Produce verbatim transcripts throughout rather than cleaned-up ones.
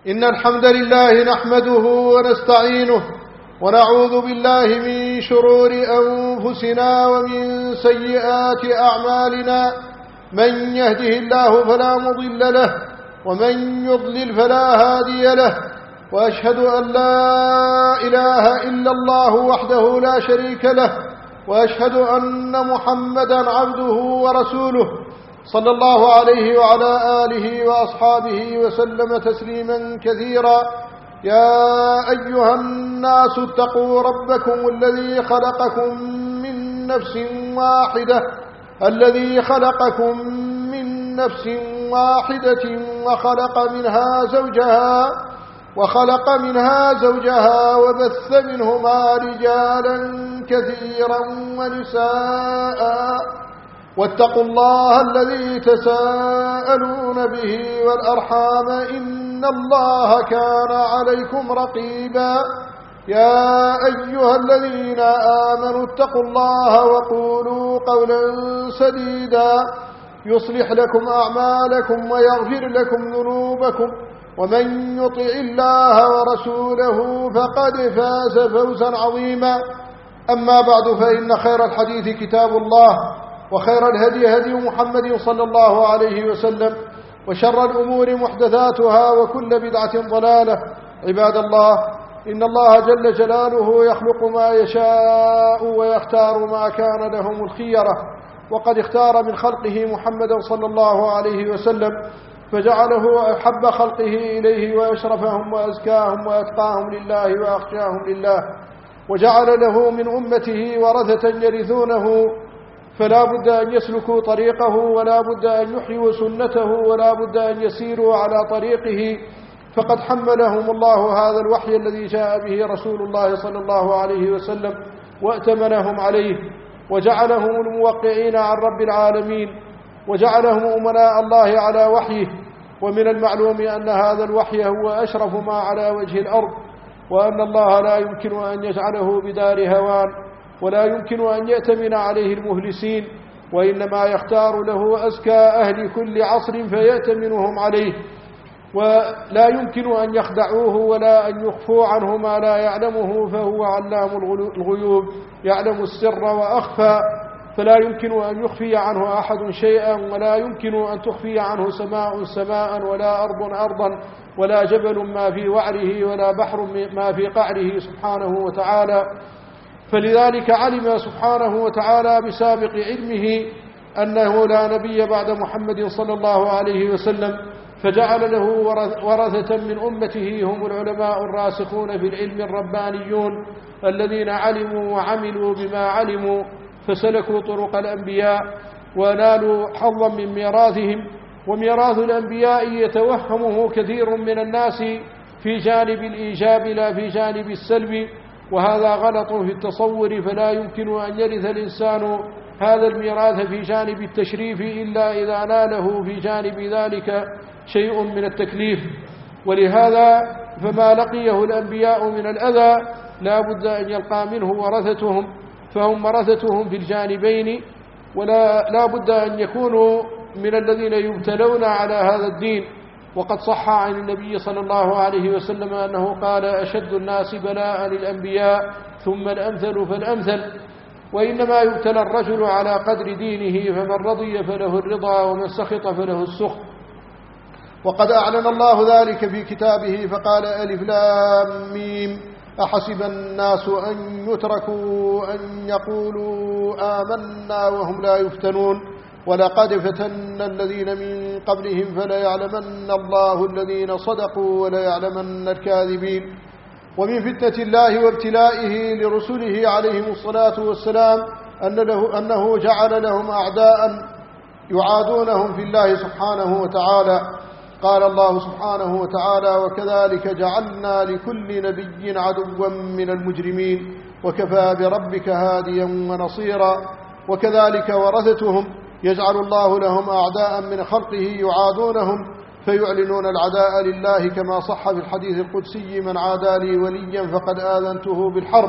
إن الحمد لله نحمده ونستعينه ونعوذ بالله من شرور أنفسنا ومن سيئات أعمالنا. من يهده الله فلا مضل له ومن يضلل فلا هادي له، وأشهد أن لا إله إلا الله وحده لا شريك له، وأشهد أن محمدا عبده ورسوله صلى الله عليه وعلى آله وأصحابه وسلم تسليما كثيرا. يا أيها الناس اتقوا ربكم الذي خلقكم من نفس واحدة الذي خلقكم من نفس واحدة وخلق منها زوجها وخلق منها زوجها وبث منهما رجالا كثيرا ونساء، واتقوا الله الذي تساءلون به والأرحام إن الله كان عليكم رقيبا. يا أيها الذين آمنوا اتقوا الله وقولوا قولا سديدا يصلح لكم أعمالكم ويغفر لكم ذنوبكم، ومن يطع الله ورسوله فقد فاز فوزا عظيما. أما بعد، فإن خير الحديث كتاب الله، وخير الهدي هدي محمد صلى الله عليه وسلم، وشر الأمور محدثاتها وكل بدعة ضلالة. عباد الله، إن الله جل جلاله يخلق ما يشاء ويختار ما كان لهم الخيرة، وقد اختار من خلقه محمدا صلى الله عليه وسلم فجعله أحب خلقه إليه وأشرفهم وأزكاهم وأتقاهم لله وأخشاهم لله، وجعل له من أمته ورثة يرثونه، فلا بد أن يسلكوا طريقه، ولا بد أن يحيوا سنته، ولا بد أن يسيروا على طريقه. فقد حملهم الله هذا الوحي الذي جاء به رسول الله صلى الله عليه وسلم وأتمنهم عليه، وجعلهم الموقعين عن رب العالمين، وجعلهم أمناء الله على وحيه. ومن المعلوم أن هذا الوحي هو أشرف ما على وجه الأرض، وأن الله لا يمكن أن يجعله بدار هوان، ولا يمكن أن يأتمن عليه المهلسين، وإنما يختار له أزكى أهل كل عصر فيأتمنهم عليه، ولا يمكن أن يخدعوه ولا أن يخفوا عنه ما لا يعلمه، فهو علام الغيوب يعلم السر وأخفى، فلا يمكن أن يخفي عنه أحد شيئا، ولا يمكن أن تخفي عنه سماء سماء، ولا أرض أرضا، ولا جبل ما في وعره، ولا بحر ما في قعره سبحانه وتعالى. فلذلك علم سبحانه وتعالى بسابق علمه أنه لا نبي بعد محمد صلى الله عليه وسلم، فجعل له ورثة من أمته هم العلماء الراسخون في العلم الربانيون الذين علموا وعملوا بما علموا، فسلكوا طرق الأنبياء ونالوا حظا من ميراثهم. وميراث الأنبياء يتوهمه كثير من الناس في جانب الإيجاب لا في جانب السلب، وهذا غلط في التصور، فلا يمكن أن يرث الإنسان هذا الميراث في جانب التشريف إلا إذا ناله في جانب ذلك شيء من التكليف. ولهذا فما لقيه الأنبياء من الأذى لا بد أن يلقى منه ورثتهم، فهم ورثتهم في الجانبين، ولا لا بد أن يكونوا من الذين يبتلون على هذا الدين. وقد صح عن النبي صلى الله عليه وسلم أنه قال: أشد الناس بلاء الأنبياء ثم الأمثل فالأمثل، وإنما يبتلى الرجل على قدر دينه، فمن رضي فله الرضا ومن سخط فله السخط. وقد أعلن الله ذلك في كتابه فقال: ألف لام ميم أحسب الناس أن يتركوا أن يقولوا آمنا وهم لا يفتنون ولقد فتنا الذين من قبلهم فليعلمن الله الذين صدقوا وليعلمن الكاذبين. ومن فتنة الله وابتلائه لرسله عليهم الصلاة والسلام أن له أنه جعل لهم أعداء يعادونهم في الله سبحانه وتعالى. قال الله سبحانه وتعالى: وكذلك جعلنا لكل نبي عدوا من المجرمين وكفى بربك هاديا ونصيرا. وكذلك ورثتهم يجعل الله لهم أعداء من خلقه يعادونهم فيعلنون العداء لله، كما صح في الحديث القدسي: من عادى لي وليا فقد آذنته بالحرب.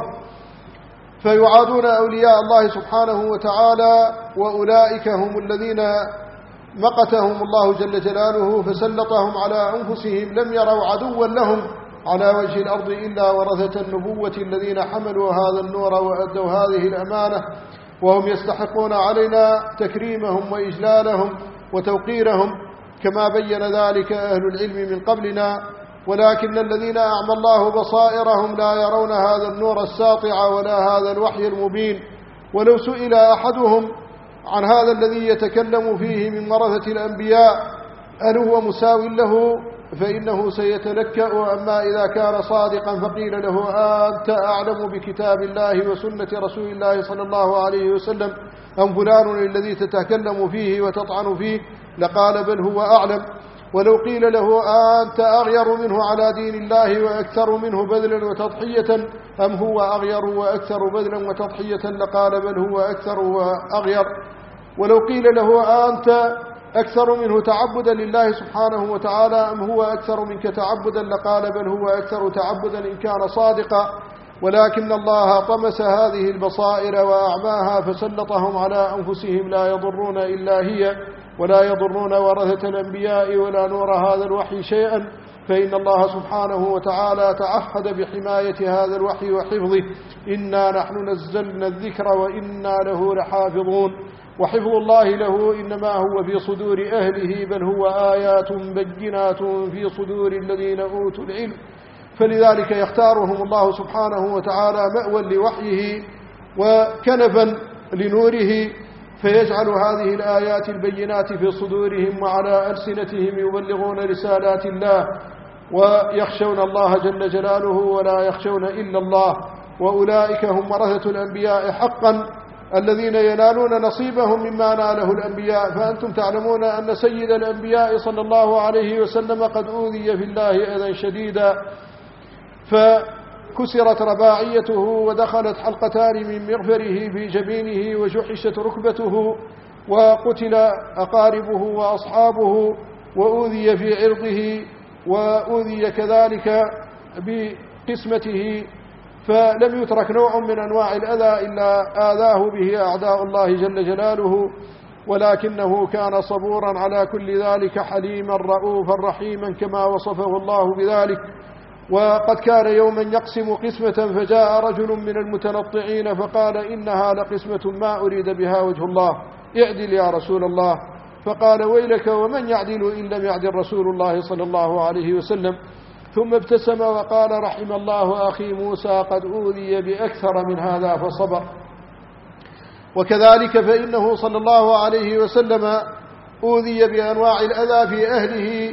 فيعادون أولياء الله سبحانه وتعالى، وأولئك هم الذين مقتهم الله جل جلاله فسلطهم على أنفسهم، لم يروا عدوا لهم على وجه الأرض إلا ورثة النبوة الذين حملوا هذا النور وأدوا هذه الأمانة، وهم يستحقون علينا تكريمهم وإجلالهم وتوقيرهم كما بين ذلك أهل العلم من قبلنا. ولكن الذين أعمى الله بصائرهم لا يرون هذا النور الساطع ولا هذا الوحي المبين. ولو سئل أحدهم عن هذا الذي يتكلم فيه من ورثة الأنبياء هل هو مساو له فإنه سيتلكأ، أما إذا كان صادقا فقيل له أنت أعلم بكتاب الله وسنة رسول الله صلى الله عليه وسلم أم فلان الذي تتكلم فيه وتطعن فيه، لقال بل هو أعلم. ولو قيل له أنت أغير منه على دين الله وأكثر منه بذلا وتضحية أم هو أغير وأكثر بذلا وتضحية، لقال بل هو أكثر وأغير. ولو قيل له أنت أكثر منه تعبدا لله سبحانه وتعالى أم هو أكثر منك تعبدا، لقال بل هو أكثر تعبدا إن كان صادقا. ولكن الله طمس هذه البصائر وأعماها فسلطهم على أنفسهم لا يضرون إلا هي ولا يضرون ورثة الأنبياء ولا نور هذا الوحي شيئا، فإن الله سبحانه وتعالى تعهد بحماية هذا الوحي وحفظه، إنا نحن نزلنا الذكر وإنا له لحافظون. وحفظ الله له إنما هو في صدور أهله، بل هو آيات بينات في صدور الذين أوتوا العلم، فلذلك يختارهم الله سبحانه وتعالى مأوى لوحيه وكنفا لنوره، فيجعل هذه الآيات البينات في صدورهم وعلى ألسنتهم يبلغون رسالات الله ويخشون الله جل جلاله ولا يخشون إلا الله. وأولئك هم ورثة الأنبياء حقا الذين ينالون نصيبهم مما ناله الأنبياء. فأنتم تعلمون أن سيد الأنبياء صلى الله عليه وسلم قد أوذي في الله أذى شديدا، فكسرت رباعيته ودخلت حلقتان من مغفره في جبينه وجحشت ركبته وقتل أقاربه وأصحابه وأوذي في عرضه وأوذي كذلك بقسمته، فلم يترك نوع من أنواع الأذى إلا آذاه به أعداء الله جل جلاله، ولكنه كان صبورا على كل ذلك حليما رؤوفا رحيما كما وصفه الله بذلك. وقد كان يوما يقسم قسمة فجاء رجل من المتنطعين فقال إنها لقسمة ما أريد بها وجه الله، اعدل يا رسول الله. فقال ويلك ومن يعدل إن لم يعدل رسول الله صلى الله عليه وسلم، ثم ابتسم وقال رحم الله أخي موسى قد أوذي بأكثر من هذا فصبر. وكذلك فإنه صلى الله عليه وسلم أوذي بأنواع الأذى في أهله،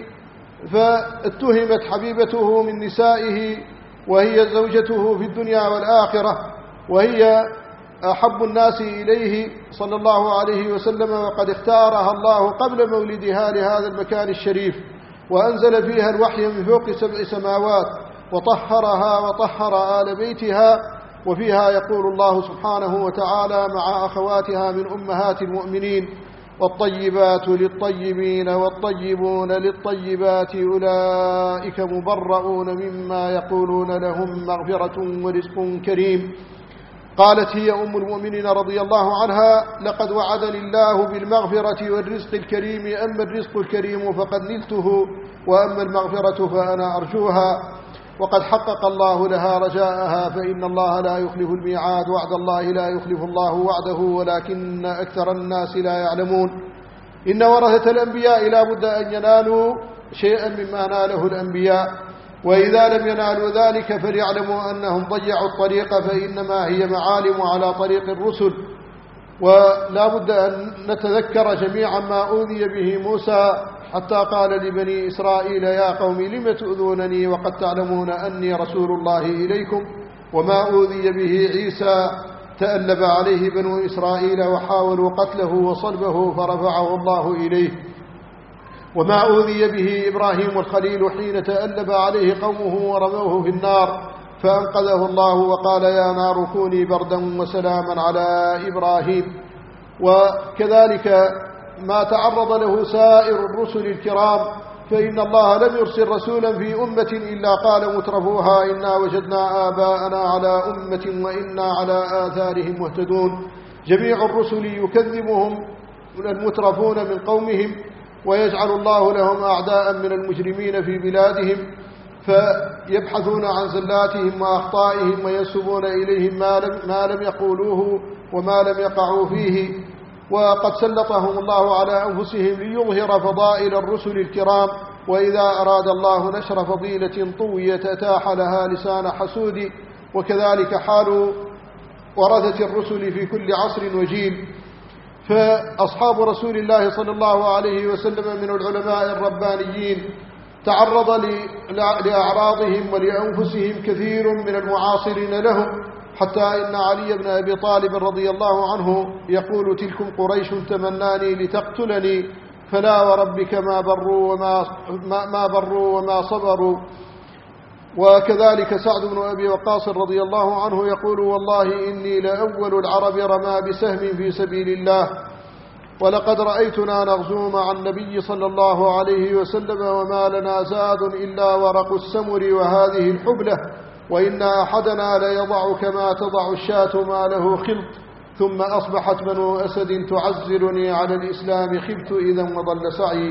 فاتهمت حبيبته من نسائه وهي زوجته في الدنيا والآخرة، وهي أحب الناس إليه صلى الله عليه وسلم، وقد اختارها الله قبل مولدها لهذا المكان الشريف، وأنزل فيها الوحي من فوق سبع سماوات وطهرها وطهر آل بيتها. وفيها يقول الله سبحانه وتعالى مع أخواتها من أمهات المؤمنين والطيبات للطيبين والطيبون للطيبات أولئك مبرؤون مما يقولون لهم مغفرة ورزق كريم. قالت هي أم المؤمنين رضي الله عنها لقد وعدني الله بالمغفرة والرزق الكريم، أما الرزق الكريم فقد نلته وأما المغفرة فأنا أرجوها. وقد حقق الله لها رجاءها، فإن الله لا يخلف الميعاد، وعد الله لا يخلف الله وعده ولكن أكثر الناس لا يعلمون. إن ورثة الأنبياء لا بد أن ينالوا شيئا مما ناله الأنبياء، وإذا لم ينالوا ذلك فليعلموا أنهم ضيعوا الطريق، فإنما هي معالم على طريق الرسل. ولا بد أن نتذكر جميعا ما أوذي به موسى حتى قال لبني إسرائيل يا قوم لم تؤذونني وقد تعلمون أني رسول الله إليكم. وما أوذي به عيسى تألب عليه بنو إسرائيل وحاولوا قتله وصلبه فرفعه الله إليه. وما أوذي به إبراهيم الخليل حين تألب عليه قومه ورموه في النار فأنقذه الله وقال يا نار كوني بردا وسلاما على إبراهيم. وكذلك ما تعرض له سائر الرسل الكرام، فإن الله لم يرسل رسولا في أمة إلا قال مترفوها إنا وجدنا آباءنا على أمة وإنا على آثارهم مهتدون. جميع الرسل يكذبهم المترفون من قومهم ويجعل الله لهم أعداء من المجرمين في بلادهم فيبحثون عن زلاتهم وأخطائهم وينسبون إليهم ما لم, ما لم يقولوه وما لم يقعوا فيه. وقد سلطهم الله على أنفسهم ليظهر فضائل الرسل الكرام، وإذا أراد الله نشر فضيلة طوية أتاح لها لسان حسود. وكذلك حال ورثة الرسل في كل عصر وجيل. فأصحاب رسول الله صلى الله عليه وسلم من العلماء الربانيين تعرض لأعراضهم ولأنفسهم كثير من المعاصرين لهم، حتى إن علي بن أبي طالب رضي الله عنه يقول: تلكم قريش تمناني لتقتلني، فلا وربك ما بروا وما, ما بروا وما صبروا. وكذلك سعد بن أبي وقاص رضي الله عنه يقول: والله إني لأول العرب رمى بسهم في سبيل الله، ولقد رأيتنا نغزو مع النبي صلى الله عليه وسلم وما لنا زاد إلا ورق السمر وهذه الحبلة، وإن أحدنا ليضع كما تضع الشاة ما له خلط، ثم أصبحت بنو أسد تعزلني على الإسلام، خبت إذا وضل سعي.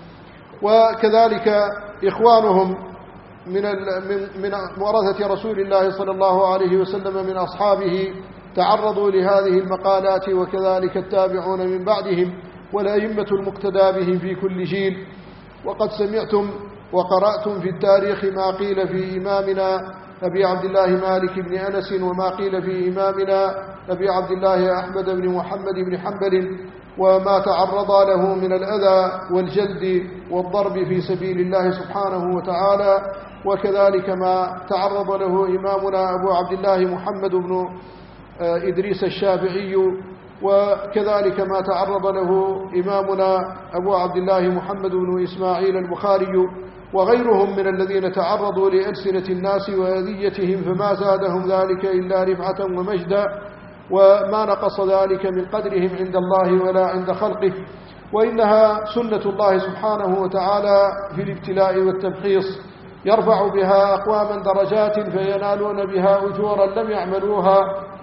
وكذلك إخوانهم من من ورثة رسول الله صلى الله عليه وسلم من أصحابه تعرضوا لهذه المقالات، وكذلك التابعون من بعدهم والأئمة المقتدى بهم في كل جيل. وقد سمعتم وقرأتم في التاريخ ما قيل في إمامنا أبي عبد الله مالك بن أنس، وما قيل في إمامنا أبي عبد الله أحمد بن محمد بن حنبل، وما تعرض له من الأذى والجلد والضرب في سبيل الله سبحانه وتعالى. وكذلك ما تعرض له إمامنا أبو عبد الله محمد بن إدريس الشافعي، وكذلك ما تعرض له إمامنا أبو عبد الله محمد بن إسماعيل البخاري، وغيرهم من الذين تعرضوا لألسنة الناس وأذيتهم، فما زادهم ذلك إلا رفعة ومجدا، وما نقص ذلك من قدرهم عند الله ولا عند خلقه. وإنها سنة الله سبحانه وتعالى في الابتلاء والتمحيص، يرفع بها أقواما درجات فينالون بها أجورا لم يعملوها،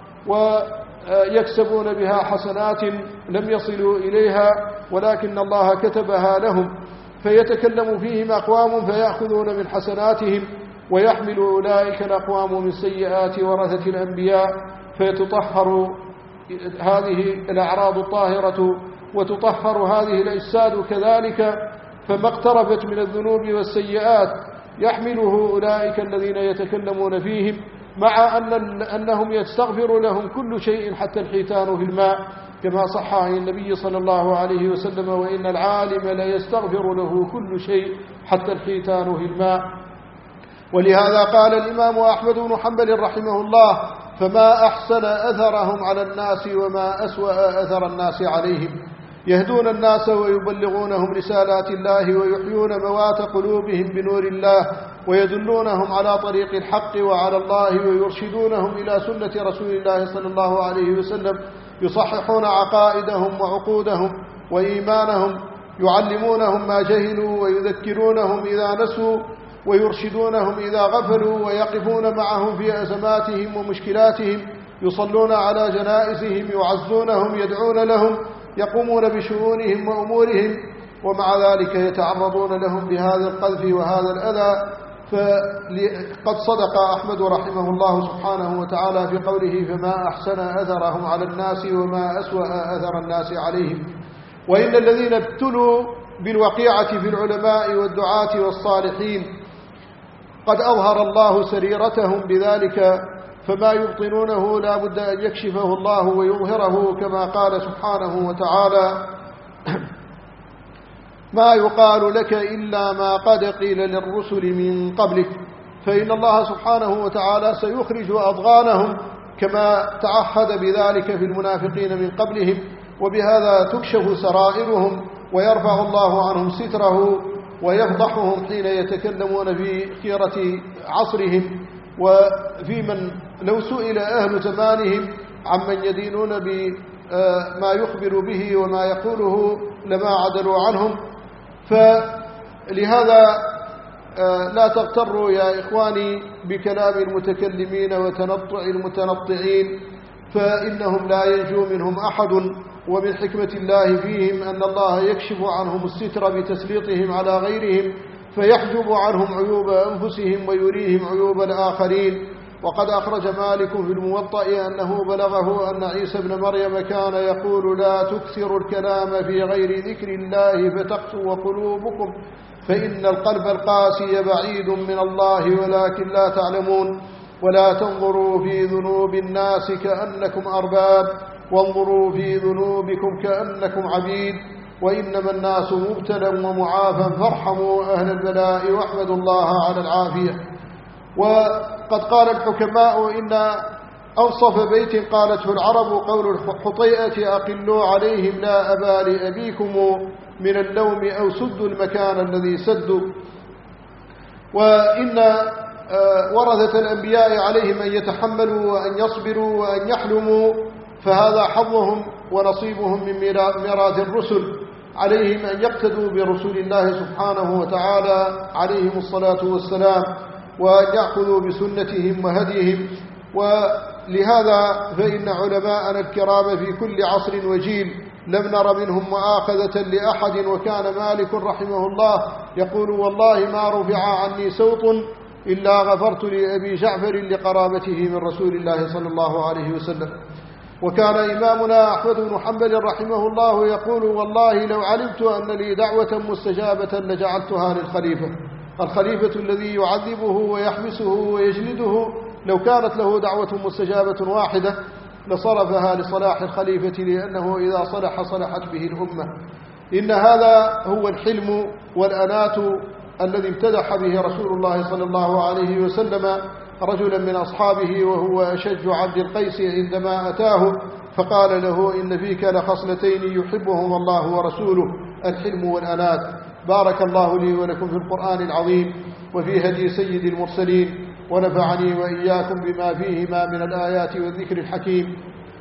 ويكسبون بها حسنات لم يصلوا إليها، ولكن الله كتبها لهم، فيتكلم فيهم أقوام فيأخذون من حسناتهم، ويحمل أولئك الأقوام من سيئات ورثة الأنبياء، فيتطهر هذه الأعراض الطاهرة وتطهر هذه الأجساد كذلك. فما اقترفت من الذنوب والسيئات يحمله أولئك الذين يتكلمون فيهم، مع أن أنهم يستغفر لهم كل شيء حتى الحيتان في الماء، كما صح عن النبي صلى الله عليه وسلم: وإن العالم لا يستغفر له كل شيء حتى الحيتان في الماء. ولهذا قال الإمام أحمد بن حنبل رحمه الله: فما أحسن أثرهم على الناس وما أسوأ أثر الناس عليهم، يهدون الناس ويبلغونهم رسالات الله ويحيون موات قلوبهم بنور الله، ويدلونهم على طريق الحق وعلى الله، ويرشدونهم إلى سنة رسول الله صلى الله عليه وسلم، يصححون عقائدهم وعقودهم وإيمانهم، يعلمونهم ما جهلوا ويذكرونهم إذا نسوا، ويرشدونهم إذا غفلوا، ويقفون معهم في أزماتهم ومشكلاتهم، يصلون على جنائزهم، يعزونهم، يدعون لهم، يقومون بشؤونهم وأمورهم، ومع ذلك يتعرضون لهم بهذا القذف وهذا الأذى. فقد صدق أحمد رحمه الله سبحانه وتعالى في قوله: فما أحسن أثرهم على الناس وما أسوأ أثر الناس عليهم. وإن الذين ابتلوا بالوقيعة في العلماء والدعاة والصالحين قد أظهر الله سريرتهم بذلك، فما يبطنونه لا بد أن يكشفه الله ويظهره، كما قال سبحانه وتعالى: ما يقال لك إلا ما قد قيل للرسل من قبلك. فإن الله سبحانه وتعالى سيخرج أضغانهم كما تعهد بذلك في المنافقين من قبلهم، وبهذا تكشف سرائرهم، ويرفع الله عنهم ستره، ويفضحهم حين يتكلمون في خيرة عصرهم، وفي من لو سئل أهل زمانهم عمن يدينون بما يخبر به وما يقوله لما عدلوا عنهم. فلهذا لا تغتروا يا إخواني بكلام المتكلمين وتنطع المتنطعين، فإنهم لا ينجو منهم أحد، ومن حكمة الله فيهم أن الله يكشف عنهم الستر بتسليطهم على غيرهم فيحجب عنهم عيوب أنفسهم ويريهم عيوب الآخرين. وقد أخرج مالك في الموطأ أنه بلغه أن عيسى بن مريم كان يقول لا تكثروا الكلام في غير ذكر الله فتقسو قلوبكم فإن القلب القاسي بعيد من الله ولكن لا تعلمون. ولا تنظروا في ذنوب الناس كأنكم أرباب وانظروا في ذنوبكم كأنكم عبيد وإنما الناس مبتلى ومعافى فارحموا أهل البلاء واحمدوا الله على العافية. وقد قال الحكماء إن أنصف بيت قالته العرب قول الحطيئة أقلوا عليهم لا أبا لأبيكم من اللوم أو سدوا المكان الذي سدوا. وإن ورثة الأنبياء عليهم أن يتحملوا وأن يصبروا وأن يحلموا فهذا حظهم ونصيبهم من ميراث الرسل. عليهم أن يقتدوا برسول الله سبحانه وتعالى عليهم الصلاة والسلام وأن يأخذوا بسنتهم وهديهم. ولهذا فإن علماءنا الكرام في كل عصر وجيل لم نر منهم مؤاخذة لأحد. وكان مالك رحمه الله يقول والله ما رفع عني صوت إلا غفرت لأبي جعفر لقرابته من رسول الله صلى الله عليه وسلم. وكان إمامنا أحمد بن حنبل رحمه الله يقول والله لو علمت أن لي دعوة مستجابة لجعلتها للخليفة. الخليفة الذي يعذبه ويحبسه ويجلده لو كانت له دعوة مستجابة واحدة لصرفها لصلاح الخليفة لأنه إذا صلح صلحت به الأمة. إن هذا هو الحلم والأنات الذي امتدح به رسول الله صلى الله عليه وسلم رجلا من أصحابه وهو أشج عبد القيس عندما أتاه فقال له إن فيك لخصلتين يحبهما الله ورسوله الحلم والأنات. بارك الله لي ولكم في القرآن العظيم وفي هدي سيد المرسلين ونفعني وإياكم بما فيهما من الآيات والذكر الحكيم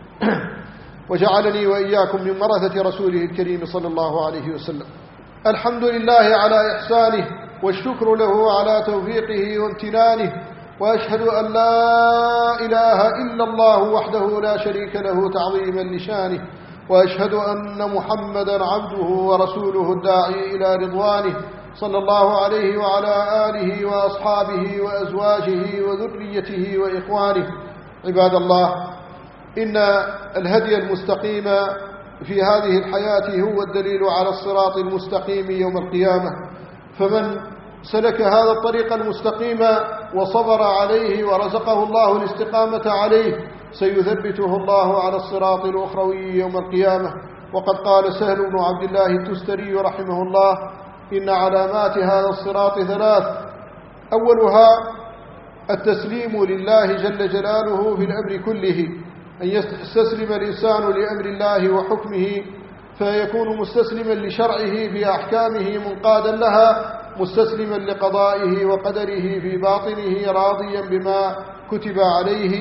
وجعلني وإياكم من ورثة رسوله الكريم صلى الله عليه وسلم. الحمد لله على إحسانه والشكر له على توفيقه وامتنانه وأشهد أن لا إله إلا الله وحده لا شريك له تعظيما لشانه وأشهد أن محمدا عبده ورسوله الداعي إلى رضوانه صلى الله عليه وعلى آله وأصحابه وأزواجه وذريته وإخوانه. عباد الله إن الهدي المستقيم في هذه الحياة هو الدليل على الصراط المستقيم يوم القيامة. فمن سلك هذا الطريق المستقيم وصبر عليه ورزقه الله الاستقامة عليه سيثبته الله على الصراط الأخروي يوم القيامة. وقد قال سهل بن عبد الله التستري رحمه الله إن علامات هذا الصراط ثلاث. أولها التسليم لله جل جلاله في الأمر كله أن يستسلم الإنسان لأمر الله وحكمه فيكون مستسلما لشرعه في أحكامه منقادا لها مستسلما لقضائه وقدره في باطنه راضيا بما كتب عليه.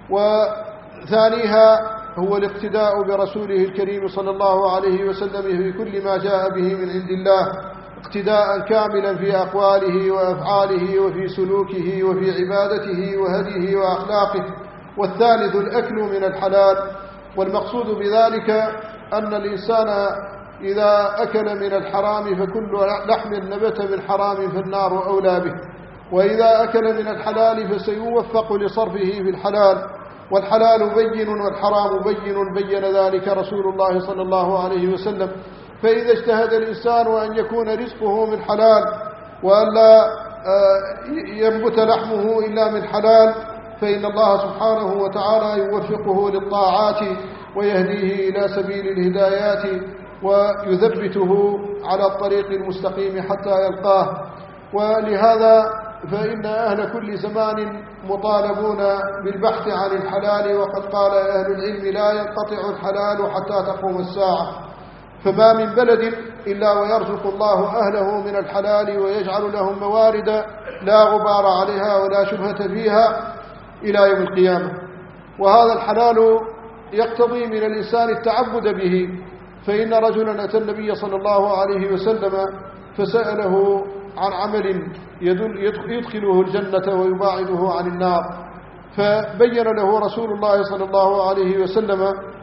وثانيها هو الاقتداء برسوله الكريم صلى الله عليه وسلم في كل ما جاء به من عند الله اقتداء كاملا في أقواله وأفعاله وفي سلوكه وفي عبادته وهديه وأخلاقه. والثالث الأكل من الحلال. والمقصود بذلك أن الإنسان إذا أكل من الحرام فكل لحم نبت من حرام فالنار أولى به وإذا أكل من الحلال فسيوفق لصرفه في الحلال. والحلال بين والحرام بين بين ذلك رسول الله صلى الله عليه وسلم. فإذا اجتهد الإنسان أن يكون رزقه من حلال وأن لا ينبت لحمه إلا من حلال فإن الله سبحانه وتعالى يوفقه للطاعات ويهديه إلى سبيل الهدايات ويثبته على الطريق المستقيم حتى يلقاه. ولهذا فإن أهل كل زمان مطالبون بالبحث عن الحلال. وقد قال أهل العلم لا ينقطع الحلال حتى تقوم الساعة. فما من بلد إلا ويرزق الله أهله من الحلال ويجعل لهم موارد لا غبار عليها ولا شبهة فيها إلى يوم القيامة. وهذا الحلال يقتضي من الإنسان التعبد به. فإن رجلا أتى النبي صلى الله عليه وسلم فسأله عن عمل يدخله الجنة ويباعده عن النار فبين له رسول الله صلى الله عليه وسلم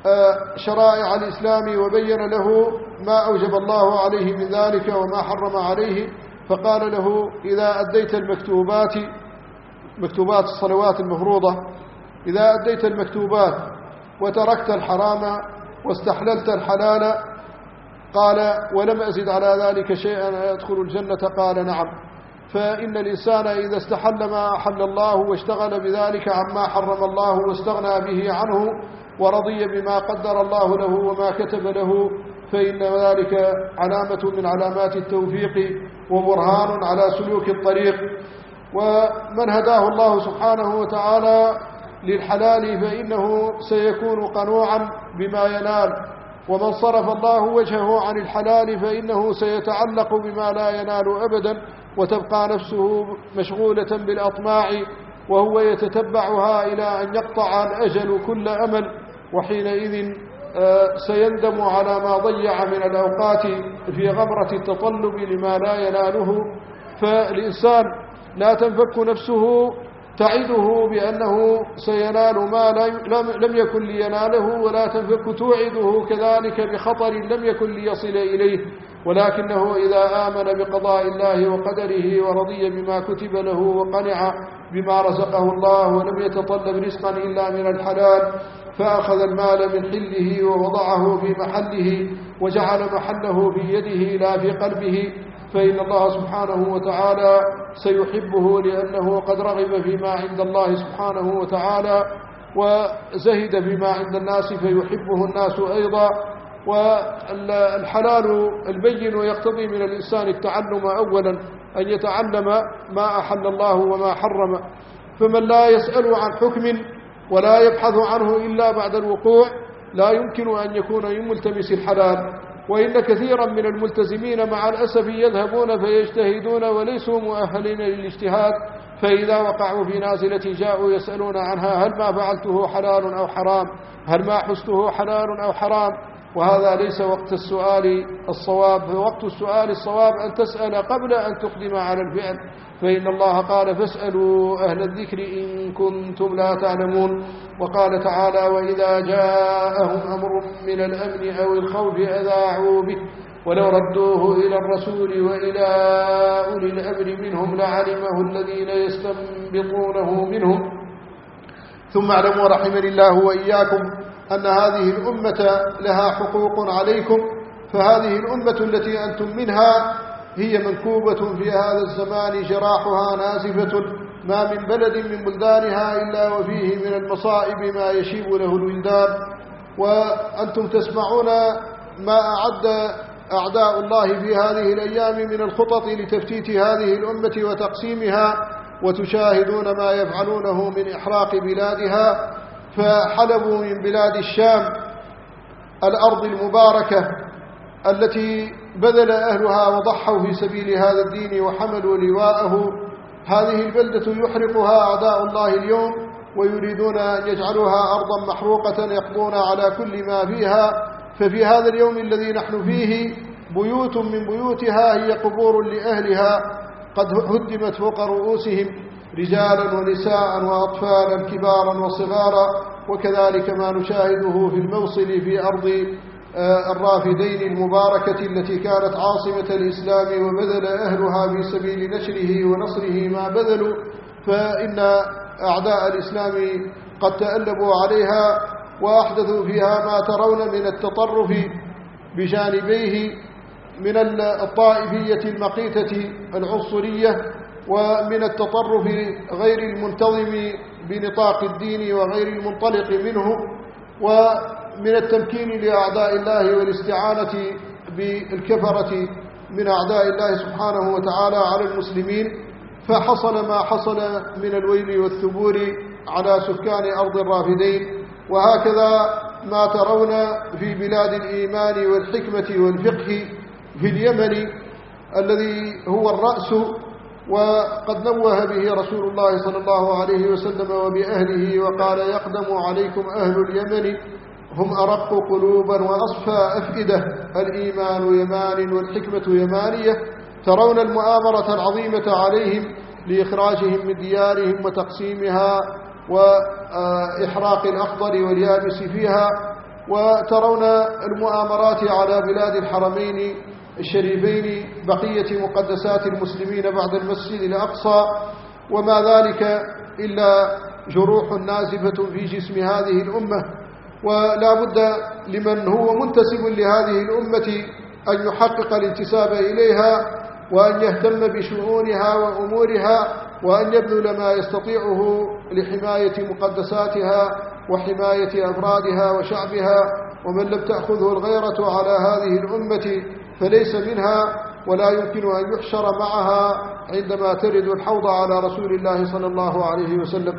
شرائع الإسلام وبين له ما أوجب الله عليه من ذلك وما حرم عليه، فقال له: إذا أديت المكتوبات مكتوبات الصلوات المفروضة، إذا أديت المكتوبات وتركت الحرام واستحللت الحلال، قال: ولم أزد على ذلك شيئا يدخل الجنة؟ قال: نعم. فإن الإنسان إذا استحل ما أحل الله واشتغل بذلك عما حرم الله واستغنى به عنه ورضي بما قدر الله له وما كتب له، فإن ذلك علامة من علامات التوفيق وبرهان على سلوك الطريق. ومن هداه الله سبحانه وتعالى للحلال فإنه سيكون قنوعا بما ينال، ومن صرف الله وجهه عن الحلال فإنه سيتعلق بما لا ينال أبدا، وتبقى نفسه مشغولة بالأطماع وهو يتتبعها إلى أن يقطع الأجل كل أمل، وحينئذ سيندم على ما ضيع من الأوقات في غمرة التطلب لما لا يناله. فالإنسان لا تنفك نفسه تعده بأنه سينال ما لم يكن ليناله، ولا تنفك توعده كذلك بخطر لم يكن ليصل إليه، ولكنه إذا آمن بقضاء الله وقدره ورضي بما كتب له وقنع بما رزقه الله ولم يتطلب رزقا إلا من الحلال، فأخذ المال من حله ووضعه في محله وجعل محله في يده لا في قلبه، فإن الله سبحانه وتعالى سيحبه لأنه قد رغب فيما عند الله سبحانه وتعالى وزهد فيما عند الناس فيحبه الناس أيضا. والحلال البين يقتضي من الإنسان التعلم أولا، أن يتعلم ما أحل الله وما حرم. فمن لا يسأل عن حكم ولا يبحث عنه إلا بعد الوقوع لا يمكن أن يكون من ملتمس الحلال. وإن كثيرا من الملتزمين مع الأسف يذهبون فيجتهدون وليسوا مؤهلين للاجتهاد، فإذا وقعوا في نازلة جاءوا يسألون عنها: هل ما فعلته حلال أو حرام؟ هل ما حسته حلال أو حرام؟ وهذا ليس وقت السؤال الصواب. فوقت السؤال الصواب أن تسأل قبل أن تقدم على الفعل، فإن الله قال: فاسألوا أهل الذكر إن كنتم لا تعلمون. وقال تعالى: وإذا جاءهم أمر من الأمن أو الخوف أذاعوا به ولو ردوه إلى الرسول وإلى أولي الأمر منهم لعلمه الذين يستنبطونه منهم. ثم اعلموا رحمني الله وإياكم أن هذه الأمة لها حقوق عليكم، فهذه الأمة التي أنتم منها هي منكوبة في هذا الزمان، جراحها نازفة، ما من بلد من بلدانها إلا وفيه من المصائب ما يشيب له الولدان. وأنتم تسمعون ما أعد أعداء الله في هذه الأيام من الخطط لتفتيت هذه الأمة وتقسيمها، وتشاهدون ما يفعلونه من إحراق بلادها. فحلبوا من بلاد الشام الأرض المباركة التي بذل أهلها وضحوا في سبيل هذا الدين وحملوا لواءه، هذه البلدة يحرقها أعداء الله اليوم ويريدون أن يجعلوها أرضا محروقة يقضون على كل ما فيها. ففي هذا اليوم الذي نحن فيه بيوت من بيوتها هي قبور لأهلها قد هدمت فوق رؤوسهم، رجالا ونساء وأطفالا كبارا وصغارا، وكذلك ما نشاهده في الموصل في أرض الرافدين المباركة التي كانت عاصمة الإسلام وبذل أهلها في سبيل نشره ونصره ما بذلوا. فإن أعداء الإسلام قد تألبوا عليها وأحدثوا فيها ما ترون من التطرف بجانبيه من الطائفية المقيتة العنصرية، ومن التطرف غير المنتظم بنطاق الدين وغير المنطلق منه، ومن التمكين لأعداء الله والاستعانة بالكفرة من أعداء الله سبحانه وتعالى على المسلمين. فحصل ما حصل من الويل والثبور على سكان أرض الرافدين. وهكذا ما ترون في بلاد الإيمان والحكمة والفقه في اليمن الذي هو الرأس، وقد نوه به رسول الله صلى الله عليه وسلم وبأهله وقال: يقدم عليكم أهل اليمن هم أرق قلوبا وأصفى أفئدة، الإيمان يمان والحكمة يمانية. ترون المؤامرة العظيمة عليهم لإخراجهم من ديارهم وتقسيمها وإحراق الأخضر واليابس فيها. وترون المؤامرات على بلاد الحرمين الشريفين بقية مقدسات المسلمين بعد المسجد الأقصى، وما ذلك إلا جروح نازفة في جسم هذه الأمة. ولا بد لمن هو منتسب لهذه الأمة أن يحقق الانتساب إليها، وأن يهتم بشؤونها وأمورها، وأن يبذل ما يستطيعه لحماية مقدساتها وحماية أفرادها وشعبها. ومن لم تأخذه الغيرة على هذه الأمة فليس منها، ولا يمكن أن يحشر معها عندما ترد الحوض على رسول الله صلى الله عليه وسلم.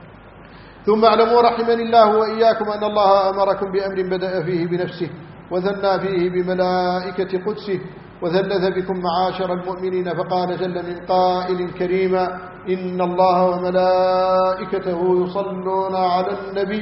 ثم اعلموا رحمني الله وإياكم أن الله أمركم بأمر بدأ فيه بنفسه وثنى فيه بملائكة قدسه وثلث بكم معاشر المؤمنين، فقال جل من قائل كريما: إن الله وملائكته يصلون على النبي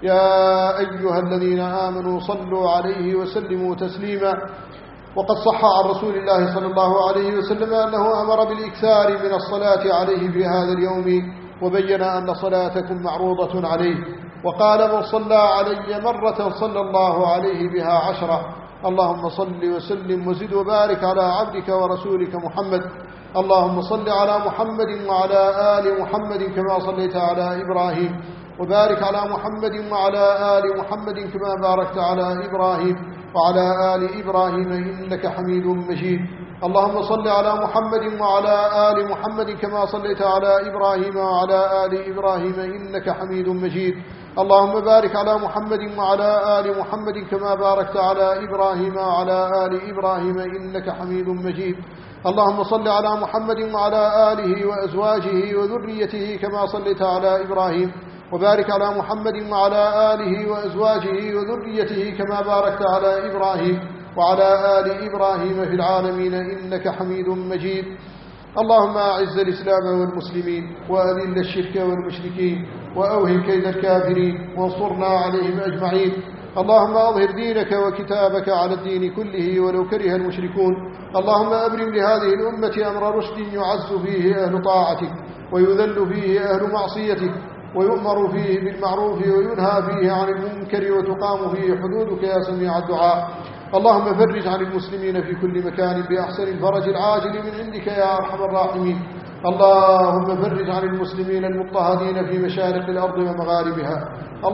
يا أيها الذين آمنوا صلوا عليه وسلموا تسليما. وقد صح عن رسول الله صلى الله عليه وسلم أنه أمر بالإكثار من الصلاة عليه في هذا اليوم، وبين أن صلاتكم معروضة عليه، وقال: من صلى علي مرة صلى الله عليه بها عشرة. اللهم صل وسلم وزد وبارك على عبدك ورسولك محمد. اللهم صل على محمد وعلى آل محمد كما صليت على إبراهيم، وبارك على محمد وعلى آل محمد كما باركت على إبراهيم وعلى آل إبراهيم إنك حميد مجيد. اللهم صل على محمد وعلى آل محمد كما صليت على إبراهيم وعلى آل إبراهيم إنك حميد مجيد. اللهم بارك على محمد وعلى آل محمد كما باركت على إبراهيم وعلى آل إبراهيم إنك حميد مجيد. اللهم صل على محمد وعلى آله وأزواجه وذريته كما صليت على إبراهيم، وبارك على محمد وعلى آله وأزواجه وذريته كما باركت على إبراهيم وعلى آل إبراهيم في العالمين إنك حميد مجيد. اللهم أعز الإسلام والمسلمين، وأذل الشرك والمشركين، وأوهن كيد الكافرين، وانصرنا عليهم أجمعين. اللهم أظهر دينك وكتابك على الدين كله ولو كره المشركون. اللهم أبرم لهذه الأمة أمر رشد يعز فيه أهل طاعتك، ويذل فيه أهل معصيتك، ويؤمر فيه بالمعروف وينهى فيه عن المنكر، وتقام فيه حدودك يا سميع الدعاء. اللهم فرج عن المسلمين في كل مكان بأحسن الفرج العاجل من عندك يا أرحم الراحمين. اللهم فرج عن المسلمين المضطهدين في مشارق الأرض ومغاربها.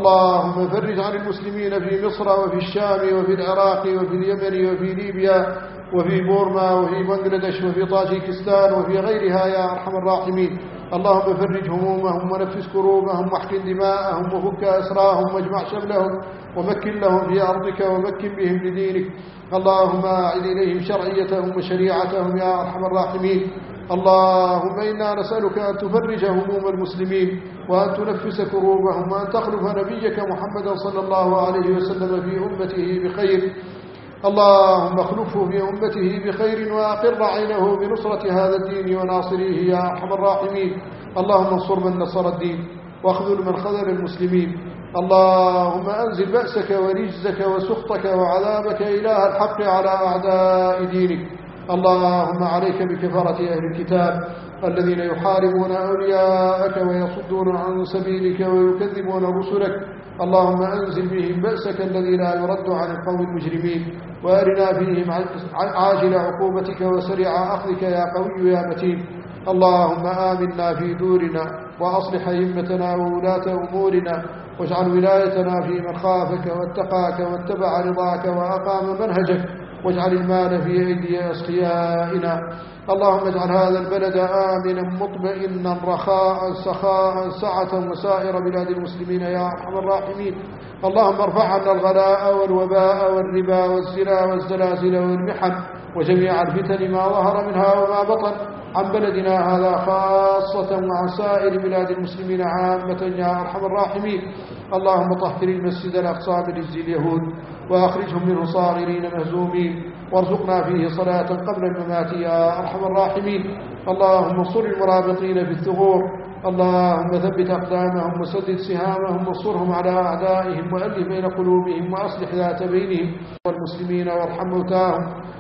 اللهم فرج عن المسلمين في مصر وفي الشام وفي العراق وفي اليمن وفي ليبيا وفي بورما وفي بنغلاديش وفي طاجيكستان وفي غيرها يا أرحم الراحمين. اللهم فرج همومهم ونفس كروبهم واحقن دماءهم وفك أسراهم واجمع شملهم ومكن لهم في أرضك ومكن بهم لدينك. اللهم أعد إليهم شرعيتهم وشريعتهم يا أرحم الراحمين. اللهم إنا نسألك أن تفرج هموم المسلمين، وأن تنفس كروبهم، وأن تخلف نبيك محمد صلى الله عليه وسلم في أمته بخير. اللهم اخلفه في أمته بخير، وأقر عينه بنصرة هذا الدين وناصريه يا أرحم الراحمين. اللهم انصر من نصر الدين، واخذل من خذل المسلمين. اللهم أنزل بأسك ورجزك وسخطك وعذابك إله الحق على أعداء دينك. اللهم عليك بكفرة أهل الكتاب الذين يحاربون أولياءك ويصدون عن سبيلك ويكذبون رسلك. اللهم أنزل بهم بأسك الذي لا يرد عن القوم المجرمين، وأرنا فيهم عاجل عقوبتك وسريع أخذك يا قوي يا متين. اللهم آمنا في دورنا، وأصلح أئمتنا وولاة أمورنا، واجعل ولايتنا في من خافك واتقاك واتبع رضاك وأقام منهجك، واجعل المال في أيدي أسقيائنا. اللهم اجعل هذا البلد آمنا مطمئنا رخاء سخاء سعة وسائر بلاد المسلمين يا أرحم الراحمين. اللهم ارفع عنا الغلاء والوباء والربا والزنا والزلازل والمحن وجميع الفتن ما ظهر منها وما بطن عن بلدنا هذا خاصة وعن سائر بلاد المسلمين عامة يا أرحم الراحمين. اللهم طهر المسجد الأقصى من رجز اليهود، وأخرجهم منه صاغرين مهزومين، وارزقنا فيه صلاة قبل الممات يا أرحم الراحمين. اللهم انصر المرابطين في الثغور، اللهم ثبت أقدامهم وسدد سهامهم، وانصرهم على أعدائهم، وألف بين قلوبهم، وأصلح ذات بينهم والمسلمين، وارحم موتاهم.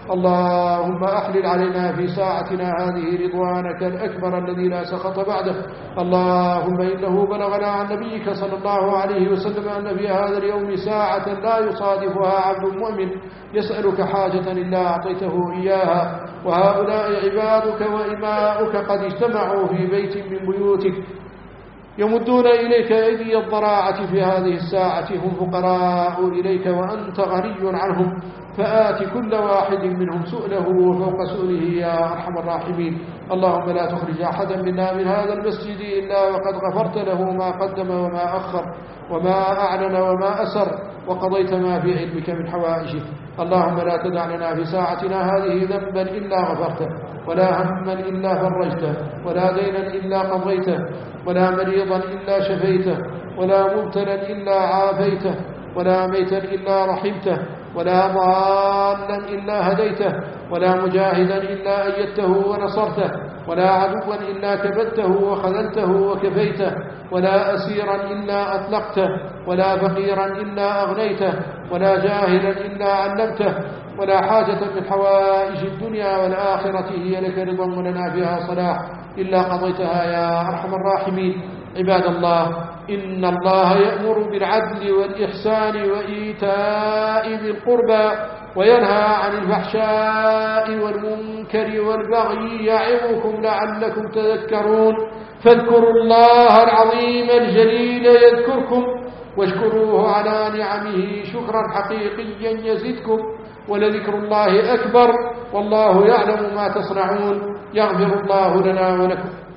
اللهم أحلل علينا في ساعتنا هذه رضوانك الأكبر الذي لا سخط بعده. اللهم إنه بلغنا عن نبيك صلى الله عليه وسلم أن في هذا اليوم ساعة لا يصادفها عبد مؤمن يسألك حاجة إلا أعطيته إياها، وهؤلاء عبادك وإماؤك قد اجتمعوا في بيت من بيوتك يمدون إليك أيدي الضراعة في هذه الساعة، هم فقراء إليك وأنت غني عنهم، فآت كل واحد منهم سؤله فوق سؤله يا أرحم الراحمين. اللهم لا تخرج أحدا منا من هذا المسجد إلا وقد غفرت له ما قدم وما أخر وما أعلن وما أسر، وقضيت ما في علمك من حوائجه. اللهم لا تدع لنا في ساعتنا هذه ذنبا إلا غفرته، ولا هما إلا فرجته، ولا دينا إلا قضيته، ولا مريضا إلا شفيته، ولا مبتلا إلا عافيته، ولا ميتا إلا رحمته، ولا ضالا إلا هديته، ولا مجاهدا إلا أيدته ونصرته، ولا عدوا إلا كبدته وخذلته وكفيته، ولا أسيرا إلا أطلقته، ولا فقيرا إلا أغنيته، ولا جاهلا إلا علمته، ولا حاجة من حوائج الدنيا والآخرة هي لك رضا ولنا فيها صلاح إلا قضيتها يا أرحم الراحمين. عباد الله، إن الله يأمر بالعدل والإحسان وإيتاء ذي القربى وينهى عن الفحشاء والمنكر والبغي يعظكم لعلكم تذكرون. فاذكروا الله العظيم الجليل يذكركم، واشكروه على نعمه شكرا حقيقيا يزدكم، ولذكر الله أكبر والله يعلم ما تصنعون. يغفر الله لنا ولكم.